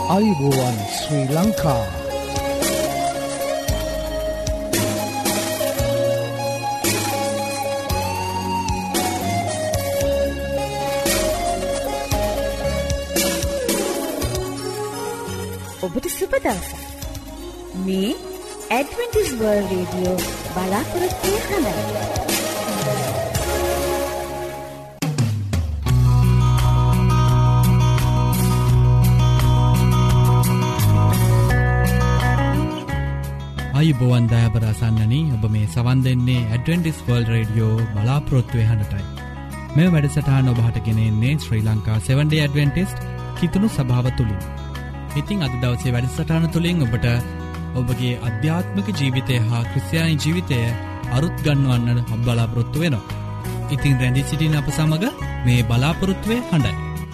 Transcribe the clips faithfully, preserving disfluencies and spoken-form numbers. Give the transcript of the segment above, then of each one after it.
ආයුබෝවන් ශ්‍රී ලංකා. ඔබට සුබ දවසක්. මේ ඇඩ්වෙන්ටිස් වර්ල්ඩ් රේඩියෝ බලාපොරොත්තු වෙනවා. ආයුබෝවන් දයාබරසන්නනි, ඔබ මේ සවන් දෙන්නේ ඇඩ්වෙන්ටිස් වර්ල්ඩ් රේඩියෝ බලාපොරොත්තු වෙනටයි. මේ වැඩසටහන ඔබට ගෙනෙන්නේ Sri Lanka seven day Adventist කිතුණු සභාව තුලින්. ඉතින් අද දවසේ වැඩසටහන තුලින් ඔබට ඔබගේ අධ්‍යාත්මික ජීවිතය හා ක්‍රිස්තියානි ජීවිතය අරුත් ගන්නවන්න ඔබ බලාපොරොත්තු වෙනවා. ඉතින් රැඳී සිටින අප සමග මේ බලාපොරොත්තුවේ හඬයි.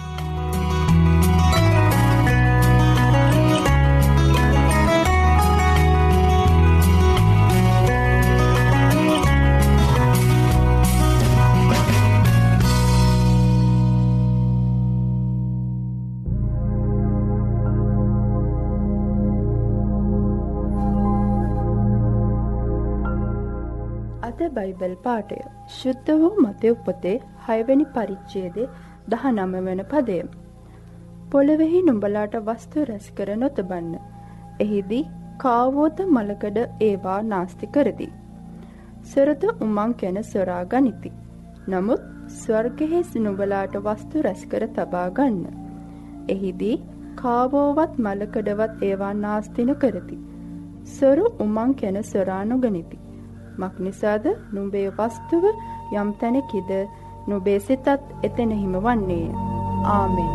බයිබල් පාඨය ශුද්ධ වූ මතෙව් පොතේ හයවෙනි පරිච්ඡේදයේ දහනවය වන පදය. පොළොවෙහි නුඹලාට වස්තු රැස් කර නොතබන්න. එහිදී කාවෝත මලකඩ ඒවා නාස්ති කරති. සොරද උමං කැන සොරා ගනිති. නමුත් ස්වර්ගයෙහි නුඹලාට වස්තු රැස් කර තබා ගන්න. එහිදී කාවෝවත් මලකඩවත් ඒවා නාස්ති නොකරති. සොරු උමං කැන සොරා නොගනිති. මක්නිසාද නුඹේ වස්තුව යම් තැනකිද නුඹේ සිතත් එතැනහිම වන්නේය. ආමෙන්.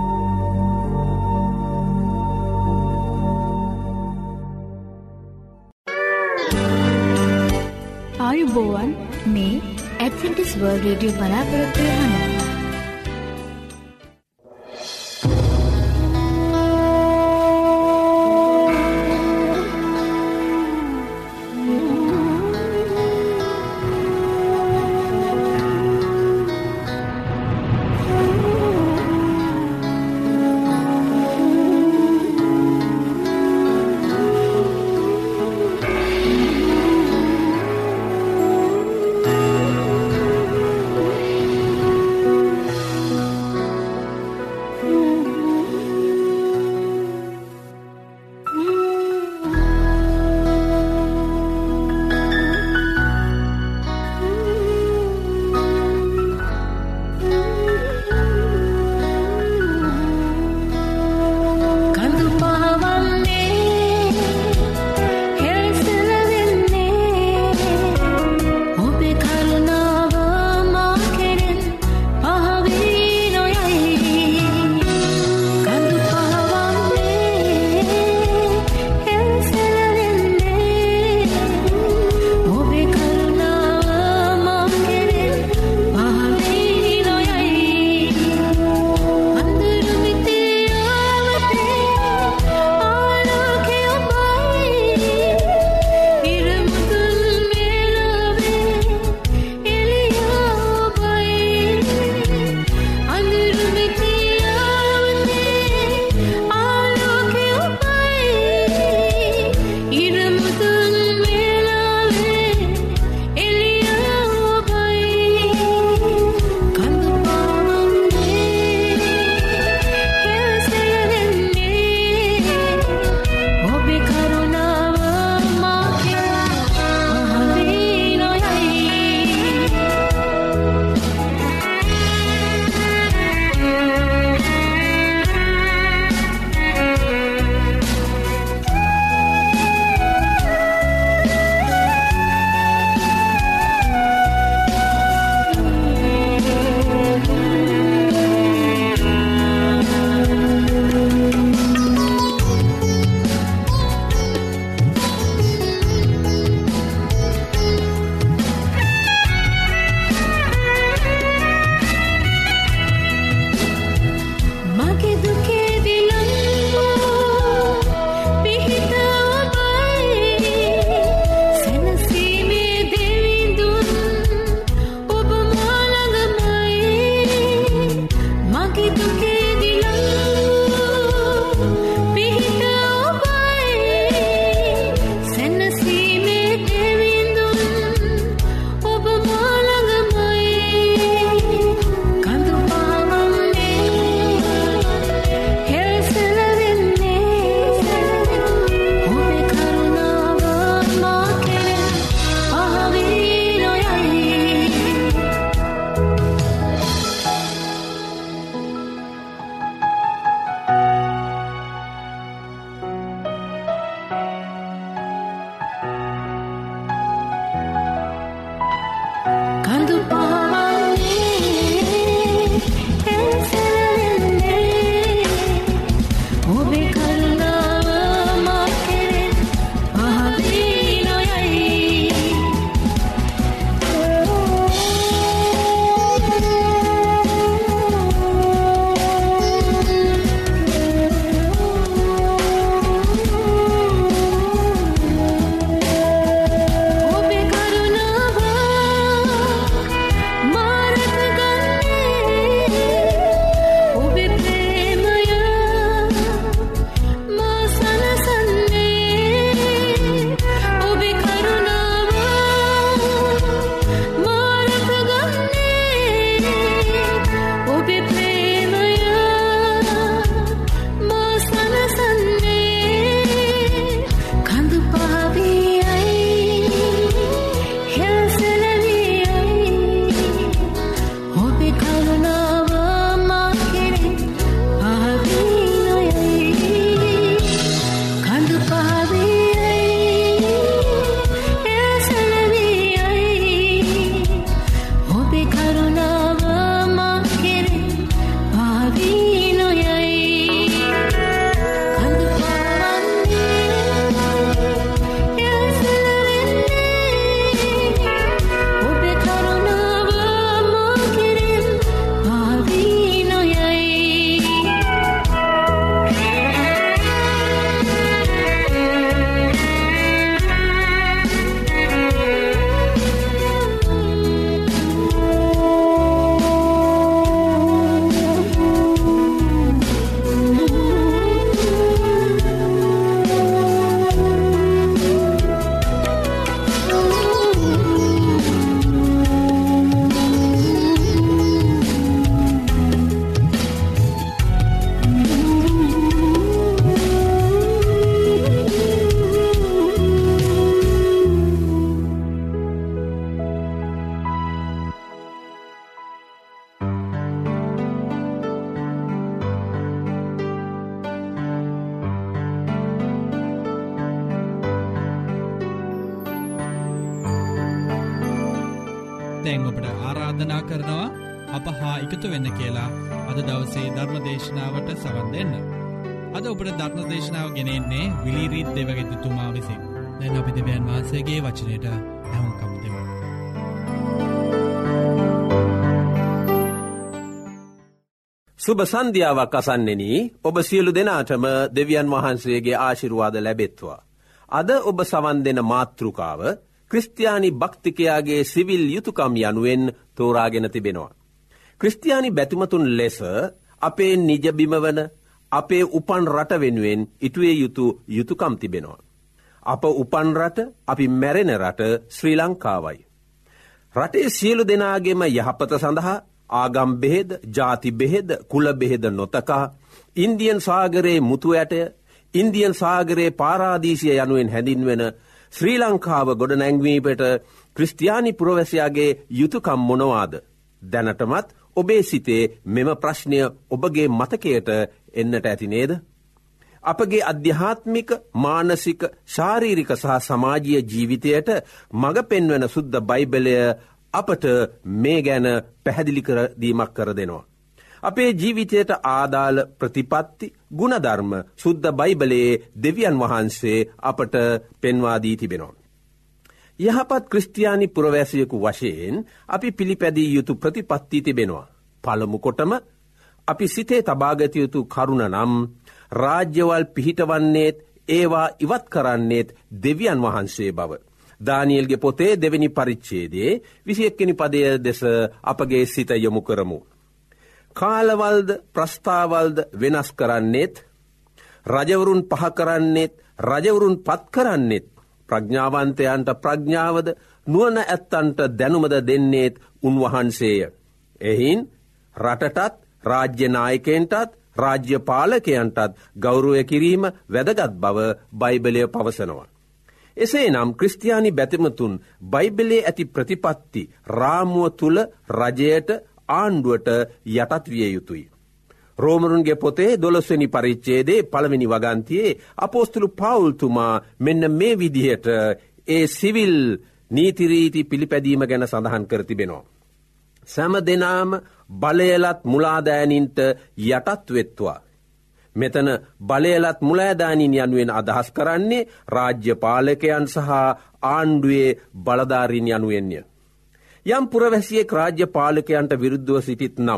ආයුබෝවන් මේ ඇඩ්වෙන්ටිස් වර්ල්ඩ් රේඩියෝ බලාපොරොත්තු වෙනවා. දැන් ඔබට ආරාධනා කරනවා අප හා එකතු වෙන්න කියලා අද දවසේ ධර්ම දේශනාවට සවන් දෙන්න. අද ඔබට ධර්ම දේශනාව ගෙනෙන්නේ විලිරීත් දෙවගැතිතුමා විසින්. දැන් අපි දෙවියන් වහන්සේගේ වචනයට ඇහුම්කම් දෙමු. සුබ සන්ධ්‍යාවක් අසන්නෙනි. ඔබ සියලු දෙනාටම දෙවියන් වහන්සේගේ ආශිර්වාද ලැබෙත්වා. අද ඔබ සවන් දෙන මාතෘකාව ක්‍රිස්තියානි භක්තිකයාගේ සිවිල් යුතුකම් යනුවෙන් තෝරාගෙන තිබෙනවා. ක්‍රිස්තියානි බැතිමතුන් ලෙස අපේ නිජබිම වන අපේ උපන් රට වෙනුවෙන් ඉටුවේ යුතු යුතුකම් තිබෙනවා. අප උපන් රට අපි මැරෙන රට ශ්‍රී ලංකාවයි. රටේ සියලු දෙනාගේම යහපත සඳහා ආගම් බෙහෙද, ජාති බෙහෙද, කුල බෙහෙද නොතකා ඉන්දියන් සාගරයේ මුතු ඇටය, ඉන්දියන් සාගරයේ පාරාදීසිය යනුවෙන් හැඳින්වෙන ශ්‍රී ලංකාව ගොඩනැංවීමට ක්‍රිස්තියානි පුරවැසියාගේ යුතුකම් මොනවාද? දැනටමත් ඔබේ සිතේ මෙම ප්‍රශ්නය ඔබගේ මතකයට එන්නට ඇති නේද? අපගේ අධ්‍යාත්මික, මානසික, ශාරීරික සහ සමාජීය ජීවිතයට මඟ පෙන්වන සුද්ධ බයිබලය අපට මේ ගැන පැහැදිලි කර දීමක් කර දෙනවා. අපේ ජීවිතයට ආදාළ ප්‍රතිපත්ති, ගුණධර්ම සුද්ධ බයිබලයේ දෙවියන් වහන්සේ අපට පෙන්වා දී තිබෙනවා. යහපත් ක්‍රිස්තියානි පුරවැසියෙකු වශයෙන් අපි පිළිපැදිය යුතු ප්‍රතිපත්ති තිබෙනවා. පළමු කොටම අපි සිතේ තබාගත යුතු කරුණ නම් රාජ්‍යවල් පිහිටවන්නේත් ඒවා ඉවත් කරන්නේත් දෙවියන් වහන්සේ බව. දානියෙල්ගේ පොතේ දෙවෙනි පරිච්ඡේදයේ විසි එක්වෙනි පදය දෙස අපගේ සිත යොමු කරමු. කාලවල්ද ප්‍රස්ථාවල්ද වෙනස් කරන්නේත්, රජවරුන් පහ කරන්නේත්, රජවරුන් පත් කරන්නේත්, ප්‍රඥාවන්තයන්ට ප්‍රඥාවද නුවණ ඇත්තන්ට දැනුමද දෙන්නේත් උන්වහන්සේය. එහින් රටටත්, රාජ්‍ය නායකයන්ටත්, රාජ්‍ය පාලකයන්ටත් ගෞරවය කිරීම වැදගත් බව බයිබලය පවසනවා. එසේනම් ක්‍රිස්තියානි බැතිමතුන් බයිබලයේ ඇති ප්‍රතිපත්ති රාමුව තුල රජයට, ආණ්ඩුවට යටත් විය යුතුයි. රෝමරුන්ගේ පොතේ දොළොස්වෙනි පරිච්ඡේදයේ පළවෙනි වගන්තියේ අපෝස්තල පවුල්තුමා මෙන්න මේ විදිහට ඒ සිවිල් නීතිරීති පිළිපැදීම ගැන සඳහන් කර තිබෙනවා. සෑම දෙනාම බලයලත් මුලාදෑනින්ට යටත් වෙත්වා. මෙතන බලයලත් මුලාදෑනින් යනුවෙන් අදහස් කරන්නේ රාජ්‍ය පාලකයන් සහ ආණ්ඩුවේ බලධාරීන් යනුවෙන්ය. යම් පුරවැසියෙක් රාජ්‍ය පාලකයන්ට විරුද්ධව සිටිත් නම්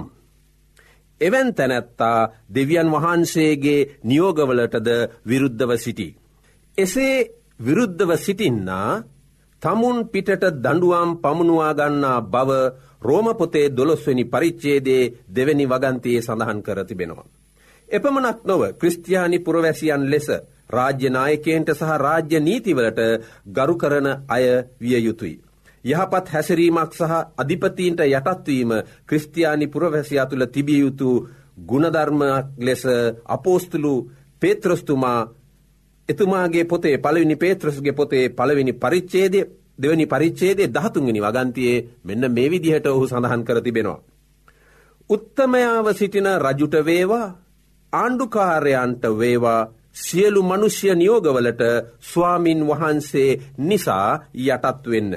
එවැන් තැනැත්තා දෙවියන් වහන්සේගේ නියෝගවලටද විරුද්ධව සිටී. එසේ විරුද්ධව සිටින්නා තමුන් පිටට දඬුවම් පමුණුවා ගන්නා බව රෝම පොතේ දොළොස්වෙනි පරිච්ඡේදයේ දෙවෙනි වගන්තියේ සඳහන් කර තිබෙනවා. එපමණක් නොව ක්‍රිස්තියානි පුරවැසියන් ලෙස රාජ්‍ය නායකයන්ට සහ රාජ්‍ය නීතිවලට ගරු කරන අය විය යුතුයි. යහපත් හැසිරීමක් සහ අධිපතීන්ට යටත්වීම ක්‍රිස්තියානි පුරවැසියා තුළ තිබිය යුතු ගුණධර්මයක් ලෙස අපෝස්තලු පේත්‍රස්තුමා එතුමාගේ පොතේ පළවෙනි පේත්‍රස්ගේ පොතේ පළවෙනි පරිච්ඡේදයේ දෙවෙනි පරිච්ඡේදයේ දහතුන්වෙනි වගන්තියේ මෙන්න මේ විදිහට ඔහු සඳහන් කර තිබෙනවා. උත්තමයාව සිටින රජුට වේවා, ආණ්ඩුකාරයන්ට වේවා, සියලු මනුෂ්‍ය නියෝගවලට ස්වාමින් වහන්සේ නිසා යටත් වෙන්න.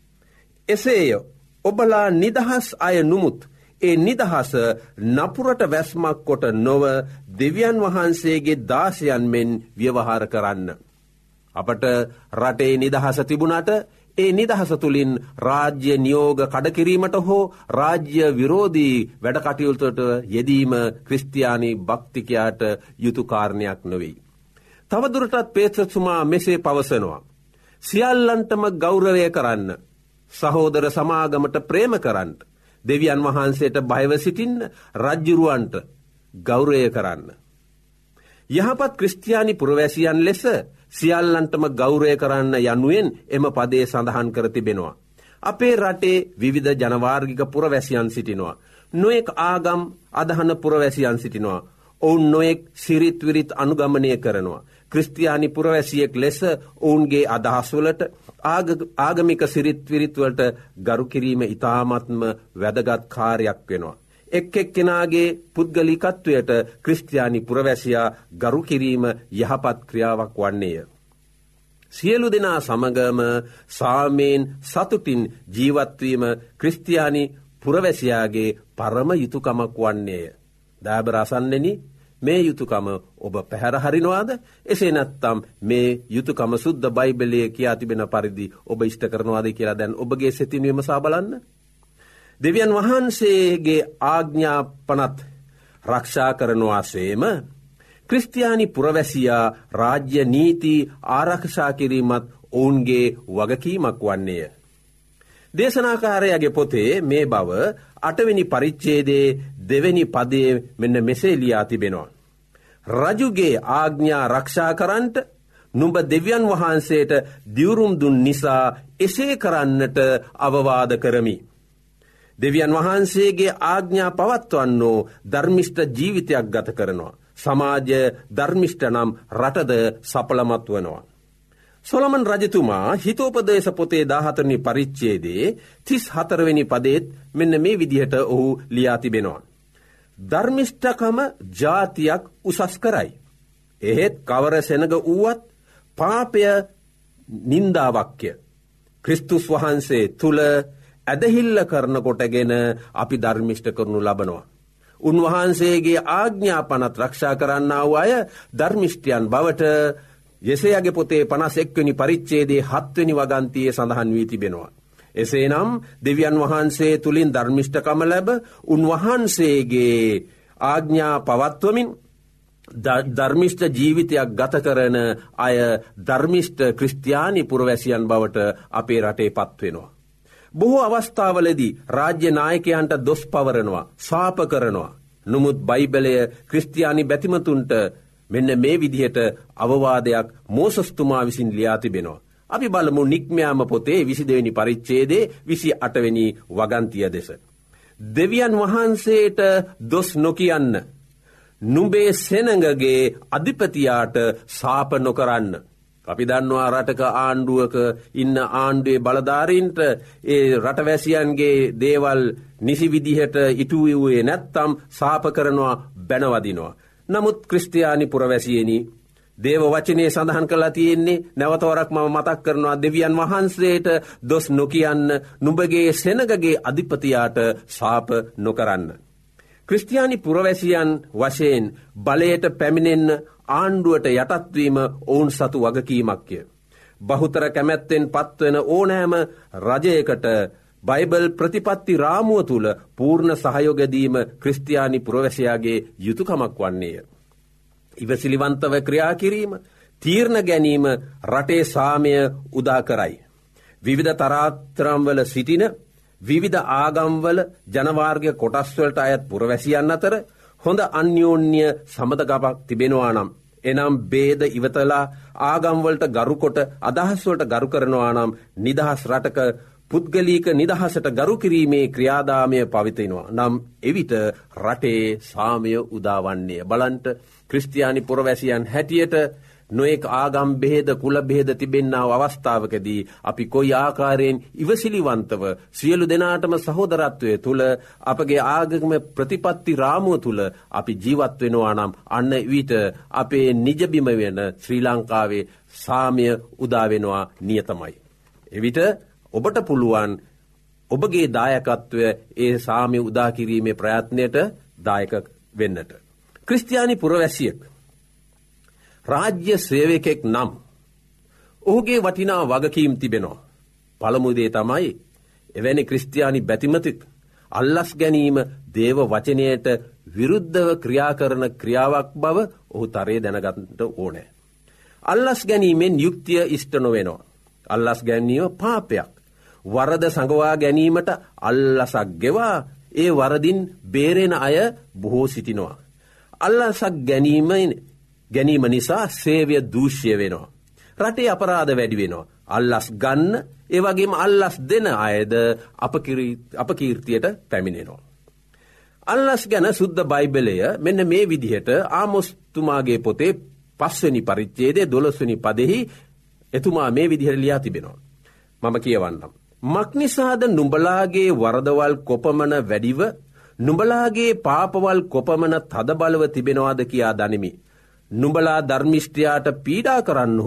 එසේය ඔබලා නිදහස් අය නුමුත් ඒ නිදහස නපුරට වැස්මක් කොට නොව දෙවියන් වහන්සේගේ දාසයන් මෙන් ව්‍යවහාර කරන්න. අපට රටේ නිදහස තිබුණට ඒ නිදහස තුළින් රාජ්‍ය නියෝග කඩකිරීමට හෝ රාජ්‍ය විරෝධී වැඩ කටයුතුට යෙදීම ක්‍රිස්තියානි භක්තිකයාට යුතු කාරණයක් නොවේ. තවදුරටත් පේත්‍රතුමා මෙසේ පවසනවා. සියල්ලන්ටම ගෞරවය කරන්න, සහෝදර සමාගමට ප්‍රේම කරන්න, දෙවියන් වහන්සේට බයව සිටින්න, රජ්ජුරුවන්ට ගෞරවය කරන්න. යහපත් ක්‍රිස්තියානි පුරවැසියන් ලෙස සියල්ලන්ටම ගෞරවය කරන්න යනුවෙන් එම පදයේ සඳහන් කර තිබෙනවා. අපේ රටේ විවිධ ජනවාර්ගික පුරවැසියන් සිටිනවා. නොයෙක් ආගම් අදහන පුරවැසියන් සිටිනවා. ඔවුන් නොයෙක් සිරිත් විරිත් අනුගමනය කරනවා. ක්‍රිස්තියානි පුරවැසියෙක් ලෙස ඔවුන්ගේ අදහස්වලට, ආගමික සිරිත් විරිත්වලට ගරු කිරීම ඉතාමත්ම වැදගත් කාර්යයක් වෙනවා. එක් එක්කෙනාගේ සියලු දෙනා සමගම සාමයෙන් සතුටින් ජීවත්වීම ක්‍රිස්තියානි පුරවැසියාගේ පරම යුතුකමක් වන්නේය. දායබර අසන්නෙනි, මේ යුතුකම ඔබ පැහැර හරිනවාද? එසේ නැත්නම් මේ යුතුකම සුද්ධ බයිබලයේ කියා තිබෙන පරිදි ඔබ ඉෂ්ට කරනවාද කියලා දැන් ඔබගේ සිතින් විමසා බලන්න. දෙවියන් වහන්සේගේ ආඥාපනත් රක්ෂා කරනවාසේම ක්‍රිස්තියානි පුරවැසියා රාජ්‍ය නීති ආරක්ෂා කිරීමත් ඔවුන්ගේ වගකීමක් වන්නේය. දේශනාකාරයාගේ පොතේ මේ බව අටවෙනි පරිච්ඡේදයේ දෙවෙනි පදයේ මෙන්න මෙසේ ලියා තිබෙනවා. රජුගේ ආඥා ආරක්ෂා කරන්නට නුඹ දෙවියන් වහන්සේට දිවුරුම් දුන් නිසා එසේ කරන්නට අවවාද කරමි. දෙවියන් වහන්සේගේ ආඥා පවත්වන්නෝ ධර්මිෂ්ඨ ජීවිතයක් ගත කරනවා. සමාජ ධර්මිෂ්ඨ නම් රටද සඵලමත් වනවා. සොලමන් රජතුමා හිතෝපදේශ පොතේ දාහතරවෙනි පරිච්ඡේදයේ තිස් හතරවෙනි පදයේත් මෙන්න මේ විදිහට ඔහු ලියා තිබෙනවා. ධර්මිෂ්ඨකම ජාතියක් උසස් කරයි. එහෙත් කවර සෙනග වූවත් පාපය නින්දාවක්ය. ක්‍රිස්තුස් වහන්සේ තුල ඇදහිල්ල කරන කොටගෙන අපි ධර්මිෂ්ඨ කරනු ලබනවා. උන්වහන්සේගේ ආඥාපනත් රක්ෂා කරන්නා වූ අය ධර්මිෂ්ඨයන් බවට යෙසයාගේ පොතේ පනස් එක්වෙනි පරිච්ඡේදයේ හත්වෙනි වගන්තියේ සඳහන් වී තිබෙනවා. එසේනම් දෙවියන් වහන්සේ තුලින් ධර්මිෂ්ඨකම ලැබ උන්වහන්සේගේ ආඥා පවත්වමින් ධර්මිෂ්ඨ ජීවිතයක් ගත කරන අය ධර්මිෂ්ඨ ක්‍රිස්තියානි පුරවැසියන් බවට අපේ රටේ පත් වෙනවා. බොහෝ අවස්ථාවලදී රාජ්‍ය නායකයන්ට දොස් පවරනවා, ශාප කරනවා. නමුත් බයිබලය ක්‍රිස්තියානි බැතිමතුන්ට මෙන්න මේ විදිහට අවවාදයක් මෝසස්තුමා විසින් ලියා තිබෙනවා. අපි බලමු නික්මයාම පොතේ විසි දෙවෙනි පරිච්ඡේදයේ විසි අටවෙනි වගන්තිය දෙස. දෙවියන් වහන්සේට දොස් නොකියන්න. නුඹේ සෙනඟගේ අධිපතියාට ශාප නොකරන්න. අපි දන්නවා රටක ආණ්ඩුවක ඉන්න ආණ්ඩුවේ බලධාරීන්ට ඒ රටවැසියන්ගේ දේවල් නිසි විදිහට ඉටු වූයේ නැත්තම් ශාප කරනවා, බැනවදිනවා. නමුත් ක්‍රිස්තියානි පුරවැසියනි, දේව වචනේ සඳහන් කරලා තියෙන්නේ, නැවත වරක් මම මතක් කරනවා, දෙවියන් වහන්සේට දොස් නොකියන්න, නුඹගේ සෙනගගේ අධිපතියාට ශාප නොකරන්න. ක්‍රිස්තියානි පුරවැසියන් වශයෙන් බලයට පැමිණෙන්න ආණ්ඩුවට යටත්වීම ඔවුන් සතු වගකීමක්ය. බහුතර කැමැත්තෙන් පත්වන ඕනෑම රජයකට බයිබල් ප්‍රතිපත්ති රාමුව තුල පූර්ණ සහයෝග දීම ක්‍රිස්තියානි පුරවැසියාගේ යුතුයකමක් වන්නේය. ඉවසිලිවන්තව ක්‍රියා කිරීම, තීරණ ගැනීම රටේ සාමය උදා කරයි. විවිධ තරාත්‍රම්වල සිටින විවිධ ආගම්වල ජනවාර්ගික කොටස් වලට අයත් පුරවැසියන් අතර හොඳ අන්‍යෝන්‍ය සමතකමක් තිබෙනවා නම්, එනම් ભેද ඉවතලා ආගම් වලට ගරුකොට අදහස් වලට ගරු කරනවා නම් නිදහස් රටක පුද්ගලික නිදහසට ගරු කිරීමේ ක්‍රියාදාමය පවතිනවා නම් එවිට රටේ සාමය උදාවන්නේ. බලන්ට ක්‍රිස්තියානි පුරවැසියන් හැටියට නොඑක ආගම් බෙහෙද කුල බෙහෙද තිබෙනා අවස්ථාවකදී අපි කොයි ආකාරයෙන් ඉවසිලිවන්තව සියලු දෙනාටම සහෝදරත්වයේ තුල අපගේ ආගම ප්‍රතිපත්ති රාමුව තුල අපි ජීවත් වෙනවා නම් අන්න විට අපේ නිජ බිම වෙන ශ්‍රී ලංකාවේ සාමය උදා වෙනවා නියතමයි. එවිට ඔබට පුළුවන් ඔබගේ දායකත්වය ඒ සාමය උදා කිරීමේ ප්‍රයත්නයට දායක වෙන්නට. ක්‍රිස්තියානි පුරවැසියෙක් රාජ්‍ය සේවකෙක් නම් ඔහුගේ වටිනා වගකීම් තිබෙනවා. පළමු දේ තමයි එවැනි ක්‍රිස්තියානි බැතිමතෙක් අල්ලස් ගැනීම දේව වචනයට විරුද්ධව ක්‍රියා කරන ක්‍රියාවක් බව ඔහු තරයේ දැනගන්න ඕනේ. අල්ලස් ගැනීමෙන් යුක්තිය ඉෂ්ට නොවෙනවා. අල්ලස් ගැනීම පාපයක්. වරද සංගවා ගැනීමට අල්ලසක් ගෙවා ඒ වරදින් බේරෙන අය බොහෝ සිටිනවා. අල්ලසක් ගැනීමෙන් ගැනීම නිසා සේවය දූෂ්‍ය වෙනවා. රටේ අපරාධ වැඩි වෙනවා. අල්ලස් ගන්න, ඒ වගේම අල්ලස් දෙන අයද අපකීර්තියට පැමිණෙනවා. අල්ලස් ගැන සුද්ධ බයිබලය මෙන්න මේ විදිහට ආමොස් තුමාගේ පොතේ පස්වෙනි පරිච්ඡේදයේ දොළොස්වෙනි පදෙහි එතුමා මේ විදිහට ලියා තිබෙනවා. මම කියවන්නම්. මක්නිසාද නුඹලාගේ වරදවල් කොපමණ වැඩිව, නුඹලාගේ පාපවල් කොපමණ තද බලව තිබෙනවාද කියා දනිමි. නුඹලා ධර්මිෂ්ඨයාට පීඩා කරන්නහුය.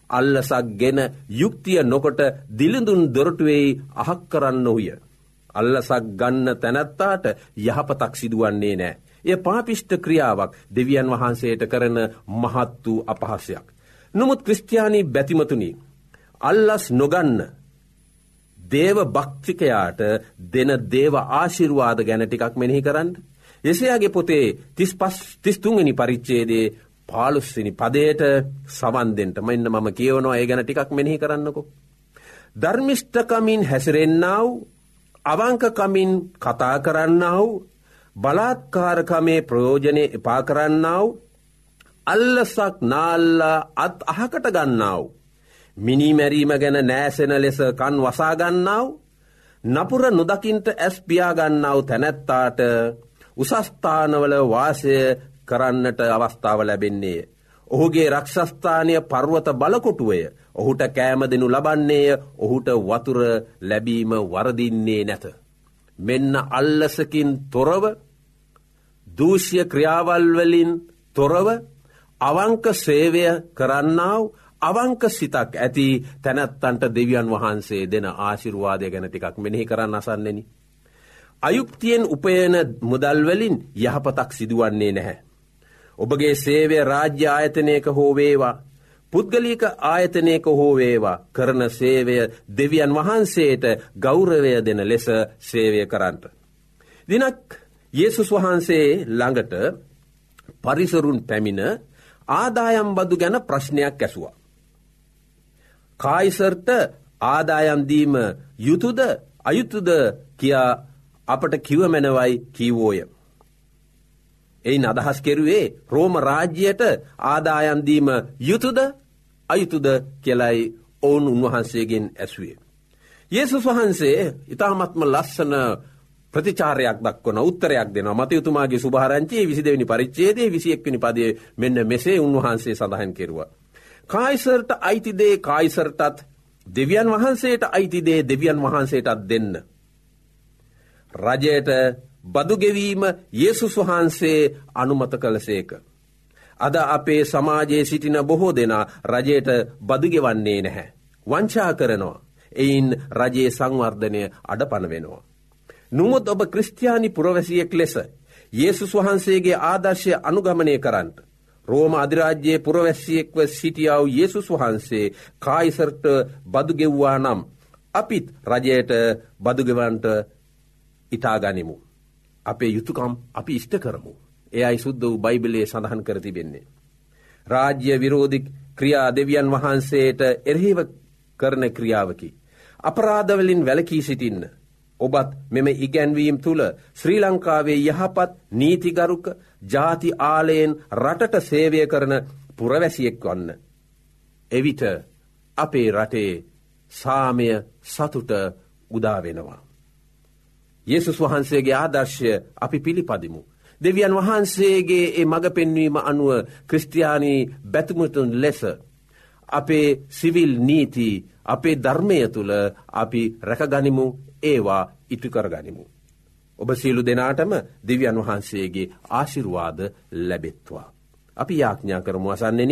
අල්ලසක් ගෙන යුක්තිය නොකොට දිලිඳුන් දොරටුවේ අහක් කරන්න ඔහුය. අල්ලසක් ගන්න තැනැත්තාට යහපතක් සිදුවන්නේ නෑ. එය පාපිෂ්ඨ ක්‍රියාවක්, දෙවියන් වහන්සේට කරන මහත් වූ අපහාසයක්. නමුත් ක්‍රිස්තියානි බැතිමතුනි, අල්ලස් නොගන්න දේව භක්තිකයාට දෙන දේව ආශිර්වාද ගැන ටිකක් මෙනෙහි කරන්න. යෙසයාගේ පොතේ තිස් තුන් වෙනි පරිච්ඡේදයේ පහළොස් වෙනි පදයට සවන් දෙන්න මෙන්න මම කියවනවා. ඒ ගැන ටිකක් මෙනෙහි කරන්නකෝ. ධර්මිෂ්ඨකමින් හැසිරෙන්නා වූ, අවංකකමින් කතා කරන්නා වූ, බලාත්කාරකමේ ප්‍රයෝජනෙ එපා කරන්නා වූ, අල්ලසක් නාල්ලා අත් අහකට ගන්නා වූ, මිනි මැරීම ගැන නෑසෙන ලෙස කන් වසා ගන්නා වූ, නපුර නොදකින්ට ඇස් පියා ගන්නා වූ තැනැත්තාට උසස්ථානවල වාසය කරන්නට අවස්ථාව ලැබෙන්නේය. ඔහුගේ රක්ෂස්ථානය පර්වත බලකොටුවය. ඔහුට කෑම දෙනු ලබන්නේය. ඔහුට වතුර ලැබීම වරදින්නේ නැත. මෙන්න අල්ලසකින් තොරව, දූෂ්‍ය ක්‍රියාවල් වලින් තොරව, අවංක සේවය කරන්නා වූ, අවංක සිතක් ඇති තැනැත්තන්ට දෙවියන් වහන්සේ දෙන ආශිර්වාදය ගැන ටිකක් මෙනෙහි කරන්න අසන්නෙනි. අයුක්තියෙන් උපයන මුදල් වලින් යහපතක් සිදුවන්නේ නැහැ. ඔබගේ සේවය රාජ්‍ය ආයතනයක හෝ වේවා, පුද්ගලික ආයතනයක හෝ වේවා, කරන සේවය දෙවියන් වහන්සේට ගෞරවය දෙන ලෙස සේවය කරන්නට. දිනක් යේසුස් වහන්සේ ළඟට පරිසරුන් පැමිණ ආදායම් බදු ගැන ප්‍රශ්නයක් ඇසුවා. කායිසර්ට ආදායම් දීම යුතුයද අයුතුයද කියා අපට කිව මැනවයි කීවෝය. එයින් අදහස් කෙරුවේ රෝම රාජ්‍යයට ආදායම් දීම යුතුයද අයුතුයද කියලායි ඔවුන් උන්වහන්සේගෙන් ඇසුවේ. යේසුස් වහන්සේ ඊටාත්ම ලස්සන ප්‍රතිචාරයක් දක්වන උත්තරයක් දෙනවා. මතයුතුමාගේ සුභාරංචියේ විසි දෙවෙනි පරිච්ඡේදයේ විසි එක් වෙනි පදයේ මෙන්න මෙසේ උන්වහන්සේ සඳහන් කෙරුවා. කායිසර්ට අයිති දේ කායිසර්ටත්, දෙවියන් වහන්සේට අයිති දේ දෙවියන් වහන්සේටත් දෙන්න. රජයට බදු ගෙවීම යේසුස් වහන්සේ අනුමත කළසේක. අද අපේ සමාජයේ සිටින බොහෝ දෙනා රජයට බදු ගෙවන්නේ නැහැ. වංචා කරනවා. එයින් රජයේ සංවර්ධනය අඩපණ වෙනවා. නමුත් ඔබ ක්‍රිස්තියානි පුරවැසියෙක් ලෙස යේසුස් වහන්සේගේ ආදර්ශය අනුගමනය කරන්නට රෝම අධිරාජ්‍යයේ පුරවැසියෙක්ව සිටියා වූ යේසුස් වහන්සේ කායිසර්ට බදු ගෙව්වා නම් අපිත් රජයට බදු ගෙවන්නට ඉතා ගනිමු. අපේ යුතුයකම් අපි ඉෂ්ට කරමු. එයයි සුද්ධ වූ බයිබලයේ සඳහන් කර තිබෙන්නේ. රාජ්‍ය විරෝධී ක්‍රියා දෙවියන් වහන්සේට එරෙහිව කරන ක්‍රියාවකි. අපරාධ වලින් වැළකී සිටින්න. ඔබත් මෙම ඉගැන්වීම් තුල ශ්‍රී ලංකාවේ යහපත් නීතිගරුක ජාති ආලයෙන් රටට සේවය කරන පුරවැසියෙක් වන්න. එවිට අපේ රටේ සාමය සතුට උදා වෙනවා. යේසුස් වහන්සේගේ ආදර්ශය අපි පිළිපදිමු. දෙවියන් වහන්සේගේ ඒ මඟ පෙන්වීම අනුව ක්‍රිස්තියානි බැතිමතුන් ලෙස අපේ සිවිල් නීති, අපේ ධර්මය තුල අපි රැකගනිමු, ඒවා ඉටු කරගනිමු. ඔබ සියලු දෙනාටම දෙවියන් වහන්සේගේ ආශිර්වාද ලැබෙත්වා. අපි යාඥා කරමු අසන්නෙනි.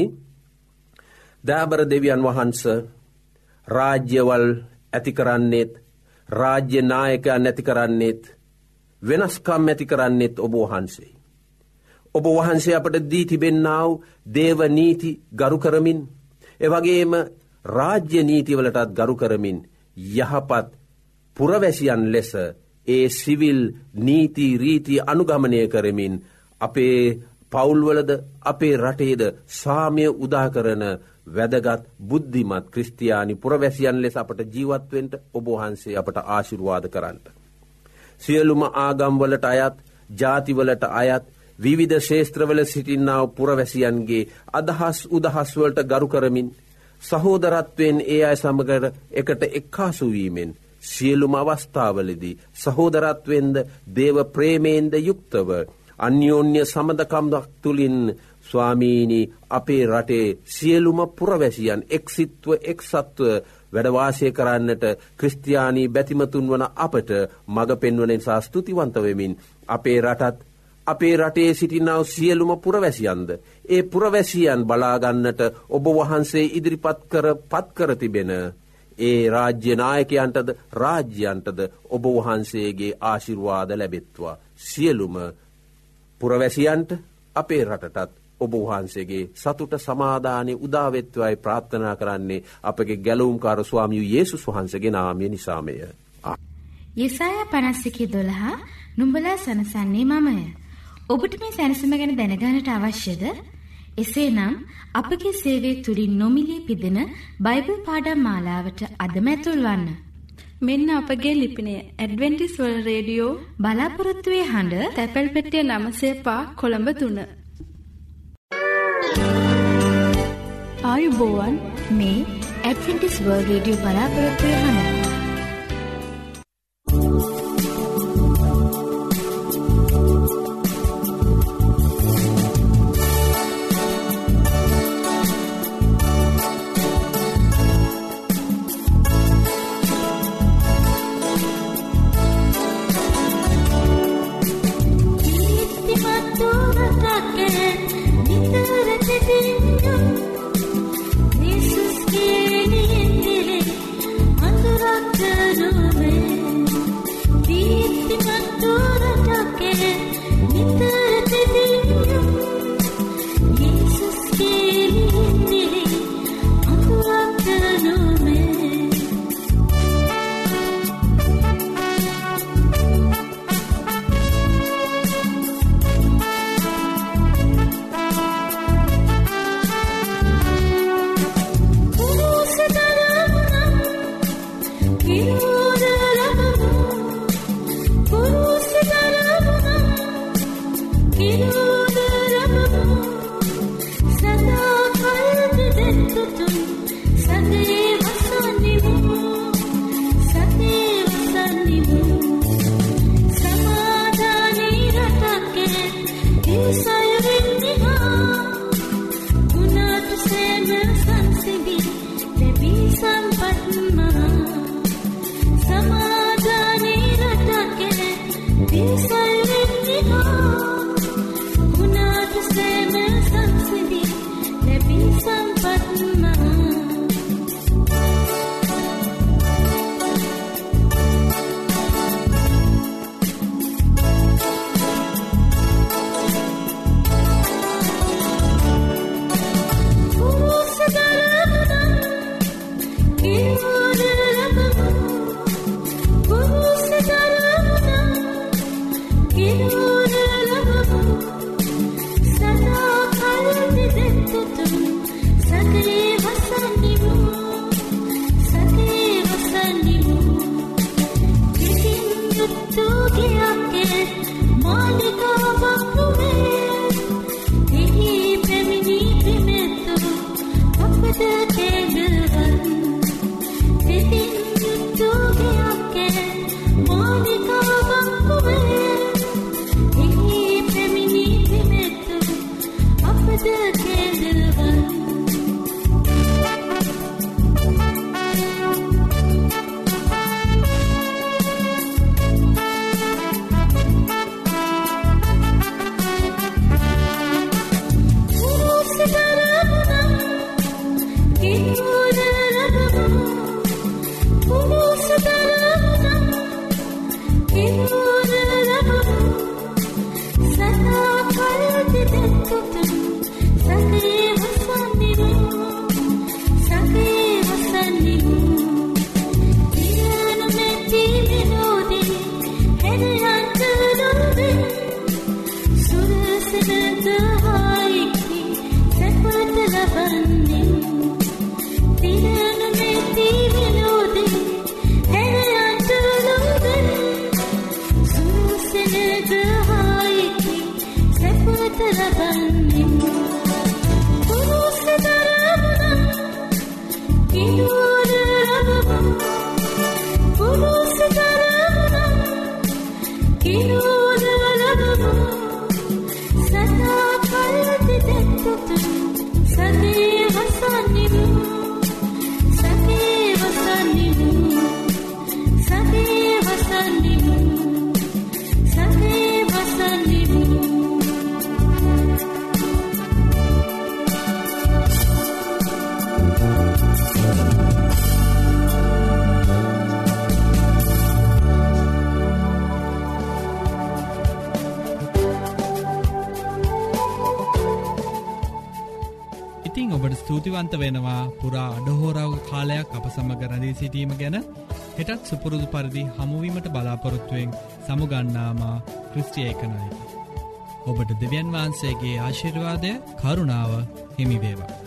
දයාබර දෙවියන් වහන්සේ රාජ්‍යවල් ඇති කරන්නේත්, රාජ්‍ය නායකයන් ඇති කරන්නේත්, වෙනස්කම් ඇති කරන්නේත් ඔබ වහන්සේ. ඔබ වහන්සේ අපට දී තිබෙන්නා වූ දේව නීති ගරු කරමින්, එවැගේම රාජ්‍ය නීතිවලටත් ගරු කරමින් යහපත් පුරවැසියන් ලෙස ඒ සිවිල් නීති රීති අනුගමනය කරමින් අපේ පවුල්වලද අපේ රටේද සාමය උදා කරන වැදගත් බුද්ධිමත් ක්‍රිස්තියානි පුරවැසියන් ලෙස අපට ජීවත් වෙන්න ඔබ වහන්සේ අපට ආශිර්වාද කරන්න. සියලුම ආගම්වලට අයත්, ජාතිවලට අයත්, විවිධ ශේස්ත්‍රවල සිටින්නා පුරවැසියන්ගේ අදහස් උදහස් වලට ගරු කරමින් සහෝදරත්වයෙන් ඒ අය සමග එකට එක්කාසු වීමෙන් සියලුම අවස්ථාවලදී සහෝදරත්වෙන්ද දේව ප්‍රේමයෙන්ද යුක්තව අන්‍යෝන්‍ය සමදකම් තුලින් ස්වාමීනි අපේ රටේ සියලුම පුරවැසියන් එක්සිත්ව එක්සත්ව වැඩ වාසය කරන්නට ක්‍රිස්තියානි බැතිමතුන් වන අපට මඟ පෙන්වන නිසා ස්තුතිවන්ත වෙමින් අපේ රටත් අපේ රටේ සිටිනව සියලුම පුරවැසියන්ද ඒ පුරවැසියන් බලාගන්නට ඔබ වහන්සේ ඉදිරිපත් කර පත් කර තිබෙන ඒ රාජ්‍ය නායකයන්ටද රාජ්‍යයන්ටද ඔබ වහන්සේගේ ආශිර්වාද ලැබෙත්වා. සියලුම පුරවැසියන්ට අපේ රටටත් ඔබ වහන්සේගේ සතුට සමාදානය උදාවෙත්වයි ප්‍රාර්ථනා කරන්නේ අපගේ ගැලවුම්කාර ස්වාමියු යේසුස් වහන්සේගේ නාමය නිසාමය. යෙසායා පනස් එකේ දොළහ නුඹලා සනසන්නේ මමය. ඔබට මේ සැනසීම ගැන දැනගන්නට අවශ්‍යද? එසේනම් අපගේ සේවයේ තුලින් නොමිලේ පිදෙන බයිබල් පාඩම් මාලාවට අදම ඇතුල් වන්න. මෙන්න අපගේ ලිපිනය ඇඩ්වෙන්ටිස් වර්ල්ඩ් රේඩියෝ බලාපොරොත්තුවේ හඬ තැපැල් පෙට්ටිය නවය පහ කොළඹ තුන. ආයුබෝවන් මේ ඇඩ්වෙන්ටිස් වර්ල්ඩ් රේඩියෝ බලාපොරොත්තුවේ හඬ. Save us, ඉතිං ඔබට ස්තුතිවන්ත වෙනවා පුරා අඩහෝරාව කාලයක් අප සමග රැඳී සිටීම ගැන. හෙටත් සුපුරුදු පරිදි හමුවීමට බලාපොරොත්තුවෙන් සමුගන්නාමා ක්‍රිස්ටිය ඒකනායක. ඔබට දෙවියන් වහන්සේගේ ආශිර්වාදය කරුණාව හිමිවේවා.